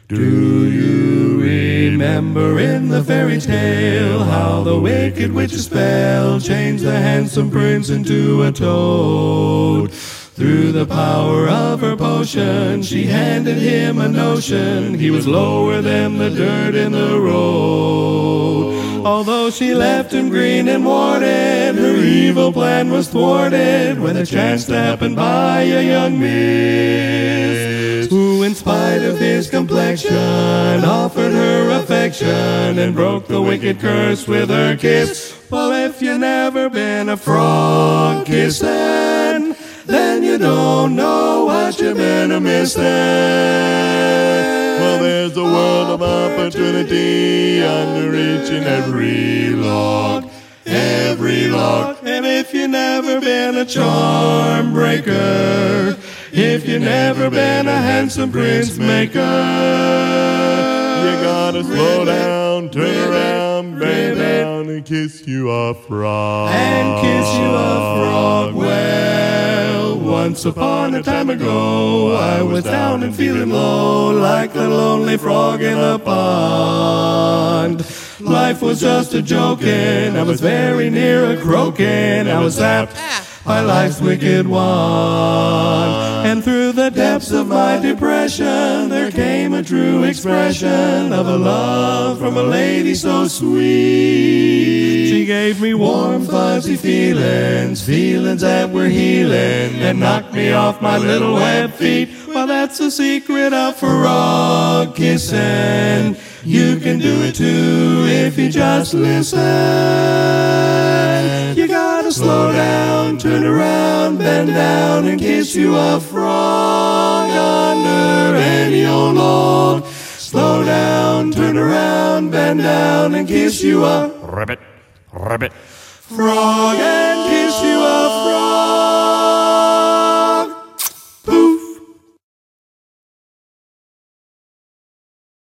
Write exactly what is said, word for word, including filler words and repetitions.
Do you remember in the fairy tale how the wicked witch's spell changed the handsome prince into a toad? Through the power of her potion, she handed him a notion he was lower than the dirt in the road. Although she left him green and warded, her evil plan was thwarted when it chanced to happen by a young miss, who in spite of his complexion offered her affection and broke the wicked curse with her kiss. Well, if you never been a frog kissing, then you don't know what you've been a-missing. Well, there's a world of opportunity under each and every log, every log. And if you never been a charm breaker, if you never been a handsome prince maker, you gotta slow down, turn around, bend down, and kiss you a frog. And kiss you a frog. Well, once upon a time ago, I was down and feeling low, like a lonely frog in a pond. Life was just a joking, I was very near a croaking, I was zapped by life's wicked wand. And through the depths of my depression, there came a true expression of a love from a lady so sweet. She gave me warm, fuzzy feelings, feelings that were healing, and knocked me off my little web feet. Well, that's the secret of frog kissing. You can do it too if you just listen. You gotta slow down, turn around, bend down, and kiss you a frog under any old log. Slow down, turn around, bend down, and kiss you a ribbit, ribbit. frog.